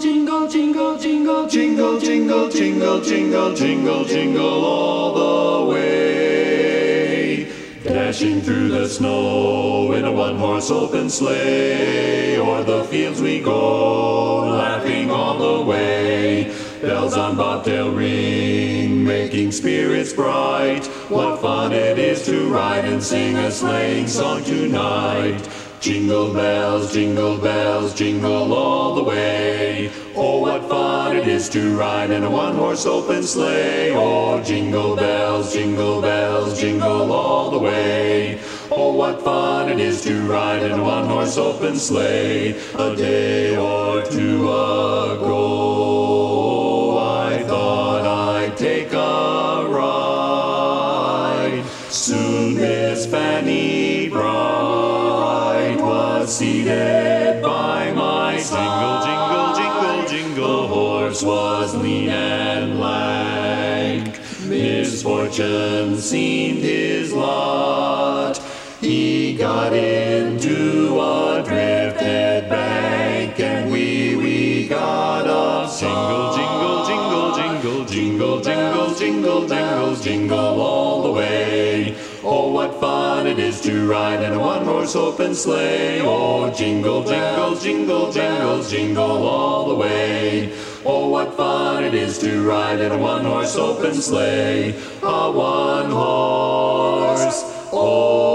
jingle, jingle, jingle, jingle, jingle, jingle, jingle, jingle, jingle all the way. Dashing through the snow in a one-horse open sleigh, o'er the fields we go, laughing all the way. Bells on bobtail ring, making spirits bright. What fun it is to ride and sing a sleighing song tonight. Jingle bells, jingle all the way. Oh, what fun it is to ride in a one-horse open sleigh. Oh, jingle bells, jingle all the way. Oh, what fun it is to ride in a one-horse open sleigh. A day or two ago, I thought I'd take a ride. Soon Miss Fanny Bright was seated by my side. Jingle, the horse was lean and lank. Misfortune seemed his lot. He got into a drifted bank, and we got a song. Jingle all the way. Oh, what fun it is to ride in a one-horse open sleigh. Oh, jingle all the way. Oh, what fun it is to ride in a one-horse open sleigh. A one-horse open